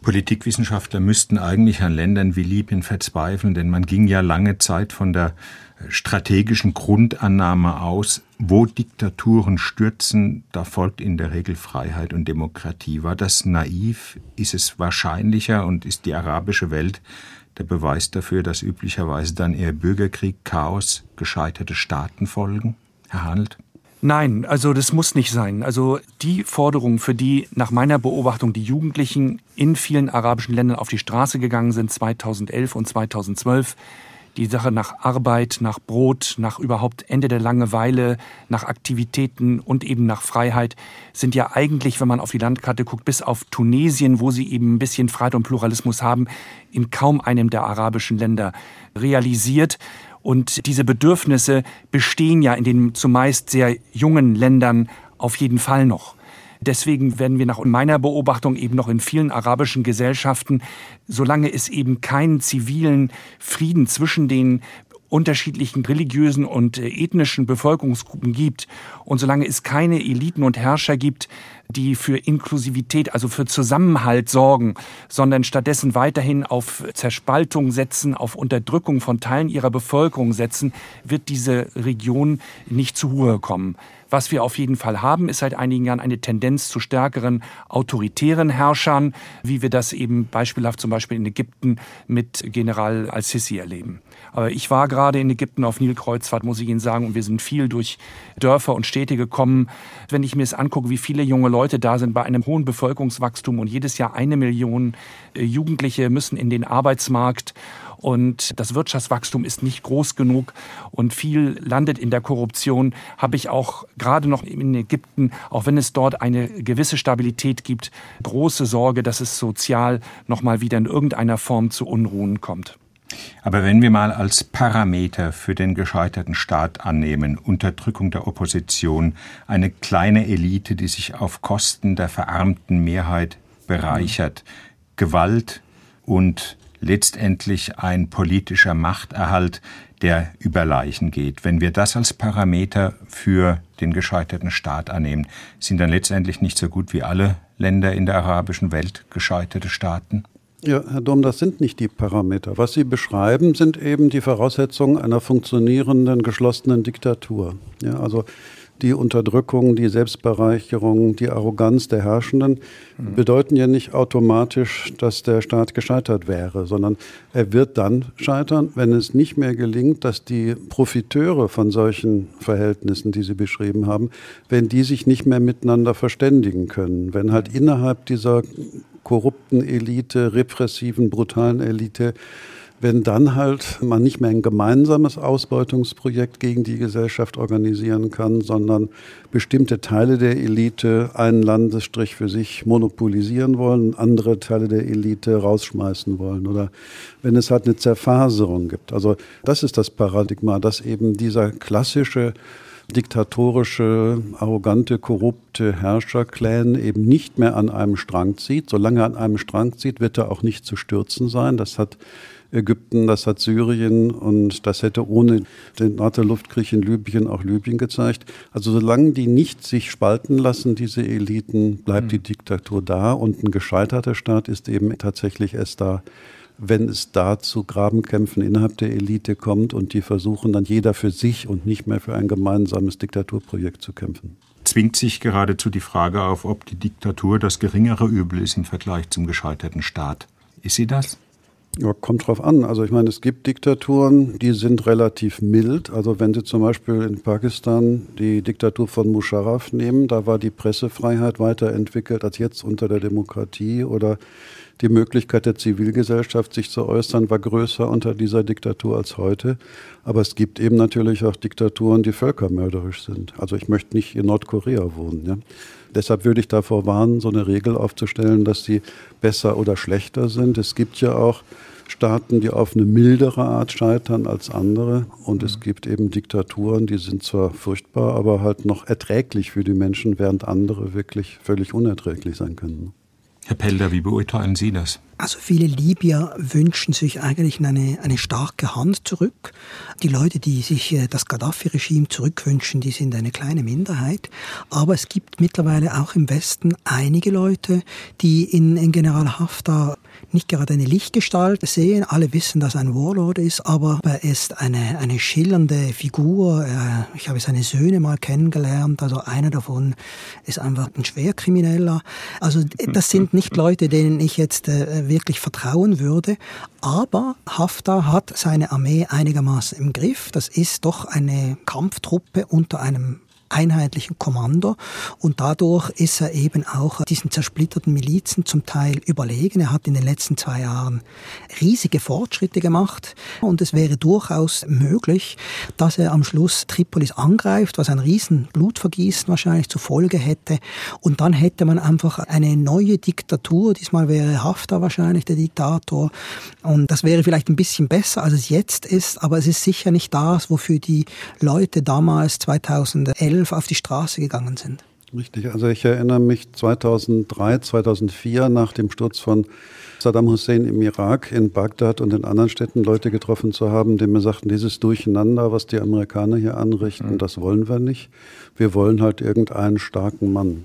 Politikwissenschaftler müssten eigentlich an Ländern wie Libyen verzweifeln, denn man ging ja lange Zeit von der strategischen Grundannahme aus, wo Diktaturen stürzen, da folgt in der Regel Freiheit und Demokratie. War das naiv? Ist es wahrscheinlicher und ist die arabische Welt der Beweis dafür, dass üblicherweise dann eher Bürgerkrieg, Chaos, gescheiterte Staaten folgen? Herr Hanelt? Nein, also das muss nicht sein. Also die Forderungen, für die nach meiner Beobachtung die Jugendlichen in vielen arabischen Ländern auf die Straße gegangen sind, zweitausendelf und zweitausendzwölf, die Sache nach Arbeit, nach Brot, nach überhaupt Ende der Langeweile, nach Aktivitäten und eben nach Freiheit, sind ja eigentlich, wenn man auf die Landkarte guckt, bis auf Tunesien, wo sie eben ein bisschen Freiheit und Pluralismus haben, in kaum einem der arabischen Länder realisiert. Und diese Bedürfnisse bestehen ja in den zumeist sehr jungen Ländern auf jeden Fall noch. Deswegen werden wir nach meiner Beobachtung eben noch in vielen arabischen Gesellschaften, solange es eben keinen zivilen Frieden zwischen den unterschiedlichen religiösen und ethnischen Bevölkerungsgruppen gibt und solange es keine Eliten und Herrscher gibt, die für Inklusivität, also für Zusammenhalt sorgen, sondern stattdessen weiterhin auf Zerspaltung setzen, auf Unterdrückung von Teilen ihrer Bevölkerung setzen, wird diese Region nicht zur Ruhe kommen. Was wir auf jeden Fall haben, ist seit einigen Jahren eine Tendenz zu stärkeren autoritären Herrschern, wie wir das eben beispielhaft zum Beispiel in Ägypten mit General al-Sisi erleben. Aber ich war gerade in Ägypten auf Nilkreuzfahrt, muss ich Ihnen sagen, und wir sind viel durch Dörfer und Städte gekommen. Wenn ich mir das angucke, wie viele junge Leute da sind bei einem hohen Bevölkerungswachstum und jedes Jahr eine Million Jugendliche müssen in den Arbeitsmarkt und das Wirtschaftswachstum ist nicht groß genug und viel landet in der Korruption, habe ich auch gerade noch in Ägypten, auch wenn es dort eine gewisse Stabilität gibt, große Sorge, dass es sozial noch mal wieder in irgendeiner Form zu Unruhen kommt. Aber wenn wir mal als Parameter für den gescheiterten Staat annehmen, Unterdrückung der Opposition, eine kleine Elite, die sich auf Kosten der verarmten Mehrheit bereichert, Gewalt und letztendlich ein politischer Machterhalt, der über Leichen geht. Wenn wir das als Parameter für den gescheiterten Staat annehmen, sind dann letztendlich nicht so gut wie alle Länder in der arabischen Welt gescheiterte Staaten? Ja, Herr Dohm, das sind nicht die Parameter. Was Sie beschreiben, sind eben die Voraussetzungen einer funktionierenden, geschlossenen Diktatur. Ja, also die Unterdrückung, die Selbstbereicherung, die Arroganz der Herrschenden mhm. bedeuten ja nicht automatisch, dass der Staat gescheitert wäre, sondern er wird dann scheitern, wenn es nicht mehr gelingt, dass die Profiteure von solchen Verhältnissen, die Sie beschrieben haben, wenn die sich nicht mehr miteinander verständigen können. Wenn halt innerhalb dieser korrupten Elite, repressiven, brutalen Elite, wenn dann halt man nicht mehr ein gemeinsames Ausbeutungsprojekt gegen die Gesellschaft organisieren kann, sondern bestimmte Teile der Elite einen Landesstrich für sich monopolisieren wollen, andere Teile der Elite rausschmeißen wollen oder wenn es halt eine Zerfaserung gibt. Also das ist das Paradigma, dass eben dieser klassische diktatorische, arrogante, korrupte Herrscherclan eben nicht mehr an einem Strang zieht. Solange er an einem Strang zieht, wird er auch nicht zu stürzen sein. Das hat Ägypten, das hat Syrien und das hätte ohne den NATO-Luftkrieg in Libyen auch Libyen gezeigt. Also solange die nicht sich spalten lassen, diese Eliten, bleibt mhm. die Diktatur da und ein gescheiterter Staat ist eben tatsächlich erst da, wenn es da zu Grabenkämpfen innerhalb der Elite kommt und die versuchen dann jeder für sich und nicht mehr für ein gemeinsames Diktaturprojekt zu kämpfen. Zwingt sich geradezu die Frage auf, ob die Diktatur das geringere Übel ist im Vergleich zum gescheiterten Staat. Ist sie das? Ja, kommt drauf an. Also ich meine, es gibt Diktaturen, die sind relativ mild. Also wenn Sie zum Beispiel in Pakistan die Diktatur von Musharraf nehmen, da war die Pressefreiheit weiterentwickelt als jetzt unter der Demokratie oder die Möglichkeit der Zivilgesellschaft, sich zu äußern, war größer unter dieser Diktatur als heute. Aber es gibt eben natürlich auch Diktaturen, die völkermörderisch sind. Also ich möchte nicht in Nordkorea wohnen. Ja? Deshalb würde ich davor warnen, so eine Regel aufzustellen, dass sie besser oder schlechter sind. Es gibt ja auch Staaten, die auf eine mildere Art scheitern als andere. Und es gibt eben Diktaturen, die sind zwar furchtbar, aber halt noch erträglich für die Menschen, während andere wirklich völlig unerträglich sein können. Herr Pelder, wie beurteilen Sie das? Also viele Libyer wünschen sich eigentlich eine, eine starke Hand zurück. Die Leute, die sich das Gaddafi-Regime zurückwünschen, die sind eine kleine Minderheit. Aber es gibt mittlerweile auch im Westen einige Leute, die in, in General Haftar nicht gerade eine Lichtgestalt sehen. Alle wissen, dass er ein Warlord ist, aber er ist eine, eine schillernde Figur. Er, ich habe seine Söhne mal kennengelernt, also einer davon ist einfach ein Schwerkrimineller. Also das sind nicht Leute, denen ich jetzt äh, wirklich vertrauen würde, aber Haftar hat seine Armee einigermaßen im Griff. Das ist doch eine Kampftruppe unter einem einheitlichen Kommando und dadurch ist er eben auch diesen zersplitterten Milizen zum Teil überlegen. Er hat in den letzten zwei Jahren riesige Fortschritte gemacht und es wäre durchaus möglich, dass er am Schluss Tripolis angreift, was ein riesen Blutvergießen wahrscheinlich zur Folge hätte und dann hätte man einfach eine neue Diktatur. Diesmal wäre Haftar wahrscheinlich der Diktator und das wäre vielleicht ein bisschen besser, als es jetzt ist, aber es ist sicher nicht das, wofür die Leute damals zweitausendelf auf die Straße gegangen sind. Richtig, also ich erinnere mich zweitausenddrei, zweitausendvier nach dem Sturz von Saddam Hussein im Irak, in Bagdad und in anderen Städten Leute getroffen zu haben, die mir sagten, dieses Durcheinander, was die Amerikaner hier anrichten, mhm. das wollen wir nicht. Wir wollen halt irgendeinen starken Mann.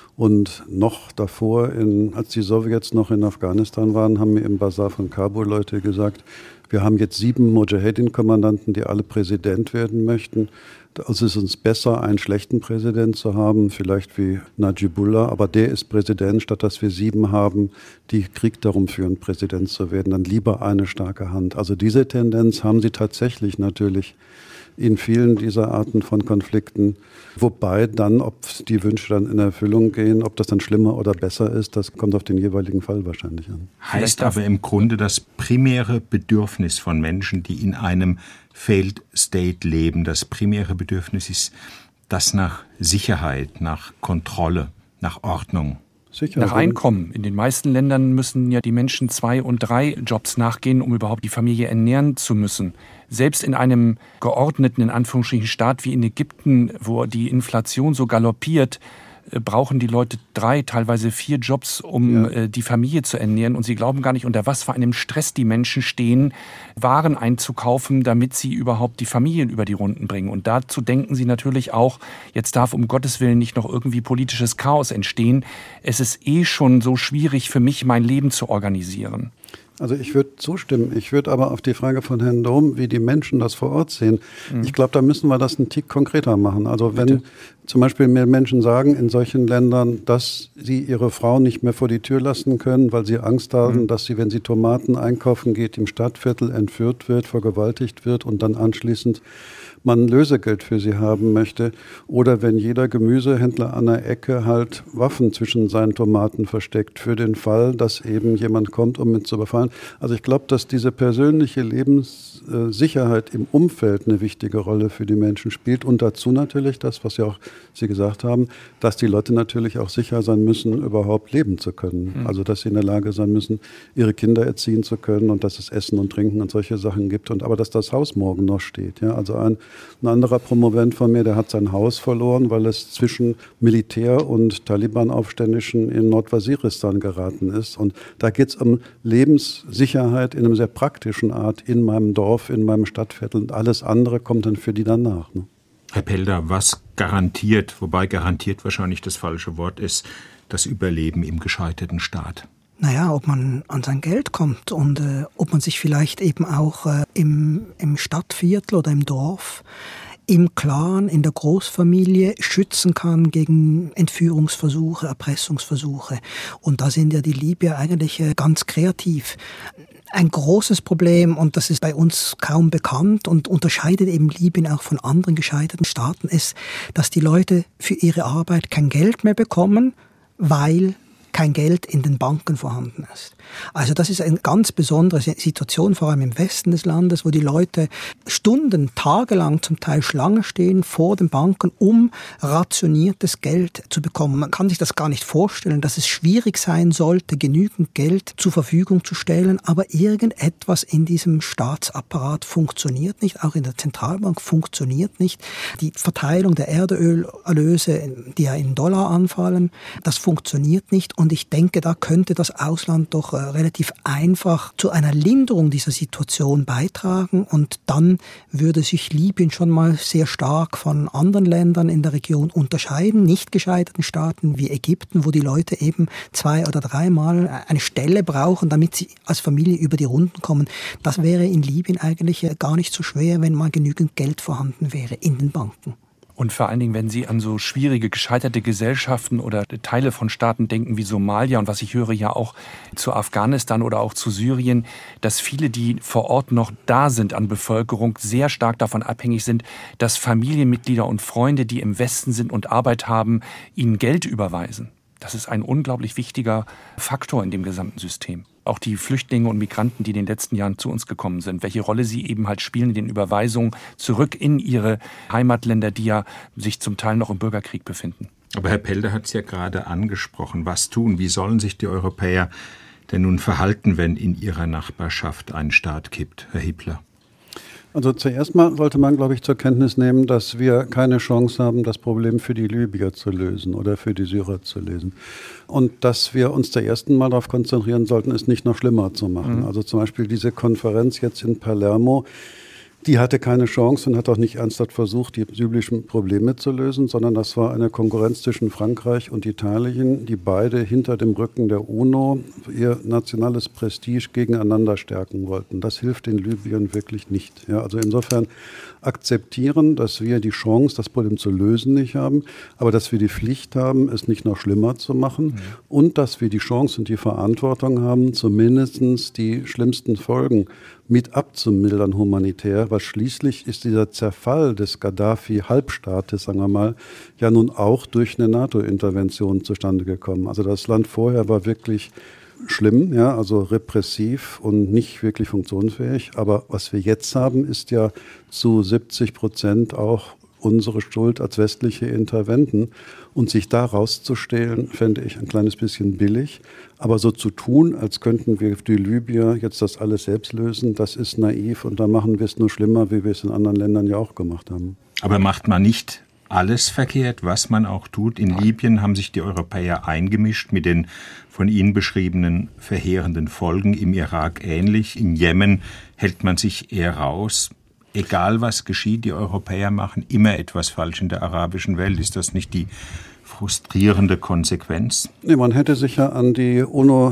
Und noch davor, in, als die Sowjets noch in Afghanistan waren, haben mir im Basar von Kabul Leute gesagt, wir haben jetzt sieben Mujahedin-Kommandanten, die alle Präsident werden möchten. Also es ist uns besser, einen schlechten Präsident zu haben, vielleicht wie Najibullah, aber der ist Präsident, statt dass wir sieben haben, die Krieg darum führen, Präsident zu werden. Dann lieber eine starke Hand. Also diese Tendenz haben sie tatsächlich natürlich in vielen dieser Arten von Konflikten. Wobei dann, ob die Wünsche dann in Erfüllung gehen, ob das dann schlimmer oder besser ist, das kommt auf den jeweiligen Fall wahrscheinlich an. Heißt aber im Grunde, das primäre Bedürfnis von Menschen, die in einem Failed State leben, das primäre Bedürfnis ist das nach Sicherheit, nach Kontrolle, nach Ordnung. Sicher. Nach Einkommen. In den meisten Ländern müssen ja die Menschen zwei und drei Jobs nachgehen, um überhaupt die Familie ernähren zu müssen. Selbst in einem geordneten, in Anführungsstrichen, Staat wie in Ägypten, wo die Inflation so galoppiert, brauchen die Leute drei, teilweise vier Jobs, um ja. die Familie zu ernähren. Und sie glauben gar nicht, unter was für einem Stress die Menschen stehen, Waren einzukaufen, damit sie überhaupt die Familien über die Runden bringen. Und dazu denken sie natürlich auch, jetzt darf um Gottes Willen nicht noch irgendwie politisches Chaos entstehen. Es ist eh schon so schwierig für mich, mein Leben zu organisieren. Also ich würde zustimmen. Ich würde aber auf die Frage von Herrn Dohm, wie die Menschen das vor Ort sehen, mhm. ich glaube, da müssen wir das einen Tick konkreter machen. Also wenn Bitte? zum Beispiel mehr Menschen sagen in solchen Ländern, dass sie ihre Frau nicht mehr vor die Tür lassen können, weil sie Angst haben, mhm. dass sie, wenn sie Tomaten einkaufen geht, im Stadtviertel entführt wird, vergewaltigt wird und dann anschließend man Lösegeld für sie haben möchte. Oder wenn jeder Gemüsehändler an der Ecke halt Waffen zwischen seinen Tomaten versteckt, für den Fall, dass eben jemand kommt, um mit zu überfallen. Also ich glaube, dass diese persönliche Lebenssicherheit im Umfeld eine wichtige Rolle für die Menschen spielt. Und dazu natürlich das, was ja auch Sie gesagt haben, dass die Leute natürlich auch sicher sein müssen, überhaupt leben zu können. Mhm. Also dass sie in der Lage sein müssen, ihre Kinder erziehen zu können und dass es Essen und Trinken und solche Sachen gibt. Und aber dass das Haus morgen noch steht. Ja? Also ein Ein anderer Promovent von mir, der hat sein Haus verloren, weil es zwischen Militär und Taliban-Aufständischen in Nordwaziristan geraten ist. Und da geht es um Lebenssicherheit in einer sehr praktischen Art in meinem Dorf, in meinem Stadtviertel. Und alles andere kommt dann für die danach. Ne? Herr Pelder, was garantiert, wobei garantiert wahrscheinlich das falsche Wort ist, das Überleben im gescheiterten Staat? Naja, ob man an sein Geld kommt und äh, ob man sich vielleicht eben auch äh, im, im Stadtviertel oder im Dorf, im Clan, in der Großfamilie schützen kann gegen Entführungsversuche, Erpressungsversuche. Und da sind ja die Libyer eigentlich äh, ganz kreativ. Ein großes Problem, und das ist bei uns kaum bekannt und unterscheidet eben Libyen auch von anderen gescheiterten Staaten, ist, dass die Leute für ihre Arbeit kein Geld mehr bekommen, weil kein Geld in den Banken vorhanden ist. Also das ist eine ganz besondere Situation, vor allem im Westen des Landes, wo die Leute Stunden, tagelang zum Teil Schlange stehen vor den Banken, um rationiertes Geld zu bekommen. Man kann sich das gar nicht vorstellen, dass es schwierig sein sollte, genügend Geld zur Verfügung zu stellen, aber irgendetwas in diesem Staatsapparat funktioniert nicht, auch in der Zentralbank funktioniert nicht. Die Verteilung der Erdölerlöse, die ja in Dollar anfallen, das funktioniert nicht. Und Und ich denke, da könnte das Ausland doch relativ einfach zu einer Linderung dieser Situation beitragen. Und dann würde sich Libyen schon mal sehr stark von anderen Ländern in der Region unterscheiden, nicht gescheiterten Staaten wie Ägypten, wo die Leute eben zwei oder dreimal eine Stelle brauchen, damit sie als Familie über die Runden kommen. Das wäre in Libyen eigentlich gar nicht so schwer, wenn mal genügend Geld vorhanden wäre in den Banken. Und vor allen Dingen, wenn Sie an so schwierige, gescheiterte Gesellschaften oder Teile von Staaten denken wie Somalia und was ich höre ja auch zu Afghanistan oder auch zu Syrien, dass viele, die vor Ort noch da sind an Bevölkerung, sehr stark davon abhängig sind, dass Familienmitglieder und Freunde, die im Westen sind und Arbeit haben, ihnen Geld überweisen. Das ist ein unglaublich wichtiger Faktor in dem gesamten System. Auch die Flüchtlinge und Migranten, die in den letzten Jahren zu uns gekommen sind, welche Rolle sie eben halt spielen in den Überweisungen zurück in ihre Heimatländer, die ja sich zum Teil noch im Bürgerkrieg befinden. Aber Herr Pelder hat es ja gerade angesprochen. Was tun? Wie sollen sich die Europäer denn nun verhalten, wenn in ihrer Nachbarschaft ein Staat kippt? Herr Hiebler. Also zuerst mal sollte man, glaube ich, zur Kenntnis nehmen, dass wir keine Chance haben, das Problem für die Libyer zu lösen oder für die Syrer zu lösen. Und dass wir uns zuerst mal darauf konzentrieren sollten, es nicht noch schlimmer zu machen. Mhm. Also zum Beispiel diese Konferenz jetzt in Palermo, die hatte keine Chance und hat auch nicht ernsthaft versucht, die libyschen Probleme zu lösen, sondern das war eine Konkurrenz zwischen Frankreich und Italien, die beide hinter dem Rücken der UNO ihr nationales Prestige gegeneinander stärken wollten. Das hilft den Libyern wirklich nicht. Ja, also insofern akzeptieren, dass wir die Chance, das Problem zu lösen, nicht haben, aber dass wir die Pflicht haben, es nicht noch schlimmer zu machen, mhm. und dass wir die Chance und die Verantwortung haben, zumindest die schlimmsten Folgen mit abzumildern humanitär, weil schließlich ist dieser Zerfall des Gaddafi-Halbstaates, sagen wir mal, ja nun auch durch eine NATO-Intervention zustande gekommen. Also das Land vorher war wirklich schlimm, ja, also repressiv und nicht wirklich funktionsfähig. Aber was wir jetzt haben, ist ja zu siebzig Prozent auch unsere Schuld als westliche Interventen. Und sich da rauszustehlen, fände ich ein kleines bisschen billig. Aber so zu tun, als könnten wir die Libyer jetzt das alles selbst lösen, das ist naiv. Und da machen wir es nur schlimmer, wie wir es in anderen Ländern ja auch gemacht haben. Aber macht man nicht alles verkehrt, was man auch tut? In Libyen haben sich die Europäer eingemischt mit den von Ihnen beschriebenen verheerenden Folgen. Im Irak ähnlich. In Jemen hält man sich eher raus. Egal was geschieht, die Europäer machen immer etwas falsch in der arabischen Welt. Ist das nicht die frustrierende Konsequenz? Nee, man hätte sich ja an die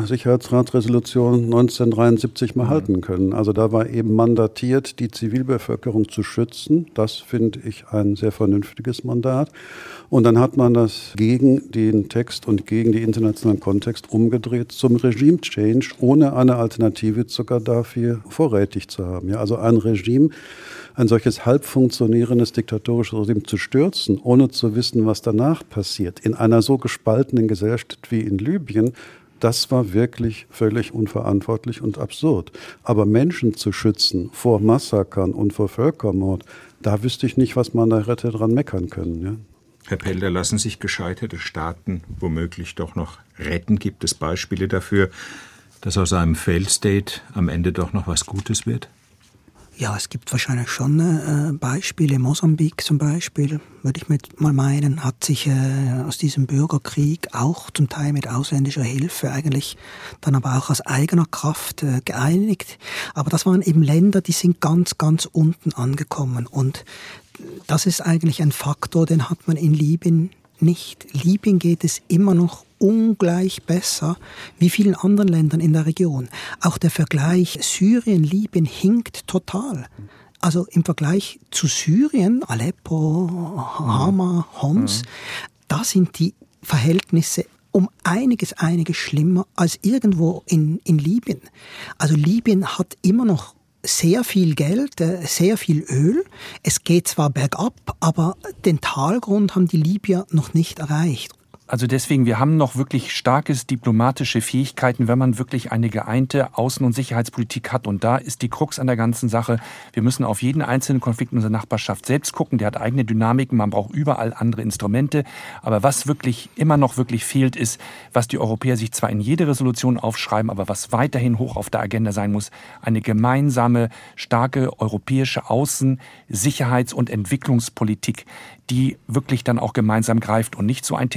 UNO-Sicherheitsratsresolution neunzehnhundertdreiundsiebzig mal mhm. halten können. Also da war eben mandatiert, die Zivilbevölkerung zu schützen. Das finde ich ein sehr vernünftiges Mandat. Und dann hat man das gegen den Text und gegen den internationalen Kontext umgedreht zum Regime-Change, ohne eine Alternative zu Gaddafi vorrätig zu haben. Ja, also ein Regime, ein solches halb funktionierendes diktatorisches Regime zu stürzen, ohne zu wissen, was danach passiert, in einer so gespaltenen Gesellschaft wie in Libyen, das war wirklich völlig unverantwortlich und absurd. Aber Menschen zu schützen vor Massakern und vor Völkermord, da wüsste ich nicht, was man da hätte dran meckern können. Ja? Herr Pelder, lassen sich gescheiterte Staaten womöglich doch noch retten? Gibt es Beispiele dafür, dass aus einem Failed State am Ende doch noch was Gutes wird? Ja, es gibt wahrscheinlich schon äh, Beispiele. Mosambik zum Beispiel, würde ich mit mal meinen, hat sich äh, aus diesem Bürgerkrieg auch zum Teil mit ausländischer Hilfe eigentlich dann aber auch aus eigener Kraft äh, geeinigt. Aber das waren eben Länder, die sind ganz, ganz unten angekommen. Und das ist eigentlich ein Faktor, den hat man in Libyen nicht. Libyen geht es immer noch ungleich besser wie vielen anderen Ländern in der Region. Auch der Vergleich Syrien-Libyen hinkt total. Also im Vergleich zu Syrien, Aleppo, Hama, Homs, mhm. da sind die Verhältnisse um einiges, einiges schlimmer als irgendwo in, in Libyen. Also Libyen hat immer noch sehr viel Geld, sehr viel Öl. Es geht zwar bergab, aber den Talgrund haben die Libyer noch nicht erreicht. Also deswegen, wir haben noch wirklich starkes diplomatische Fähigkeiten, wenn man wirklich eine geeinte Außen- und Sicherheitspolitik hat. Und da ist die Krux an der ganzen Sache. Wir müssen auf jeden einzelnen Konflikt in unserer Nachbarschaft selbst gucken. Der hat eigene Dynamiken, man braucht überall andere Instrumente. Aber was wirklich immer noch wirklich fehlt, ist, was die Europäer sich zwar in jede Resolution aufschreiben, aber was weiterhin hoch auf der Agenda sein muss, eine gemeinsame, starke europäische Außen-, Sicherheits- und Entwicklungspolitik, die wirklich dann auch gemeinsam greift und nicht so ein Theater, was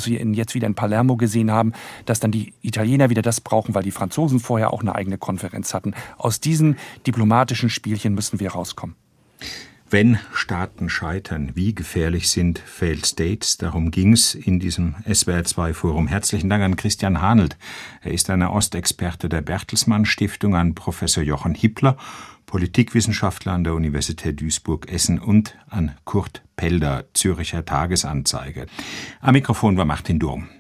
wir in, jetzt wieder in Palermo gesehen haben, dass dann die Italiener wieder das brauchen, weil die Franzosen vorher auch eine eigene Konferenz hatten. Aus diesen diplomatischen Spielchen müssen wir rauskommen. Wenn Staaten scheitern, wie gefährlich sind Failed States? Darum ging's in diesem S W R zwei Forum. Herzlichen Dank an Christian Hanelt. Er ist ein Ostexperte der Bertelsmann Stiftung, an Professor Jochen Hippler, Politikwissenschaftler an der Universität Duisburg-Essen, und an Kurt Pelder, Zürcher Tagesanzeiger. Am Mikrofon war Martin Durm.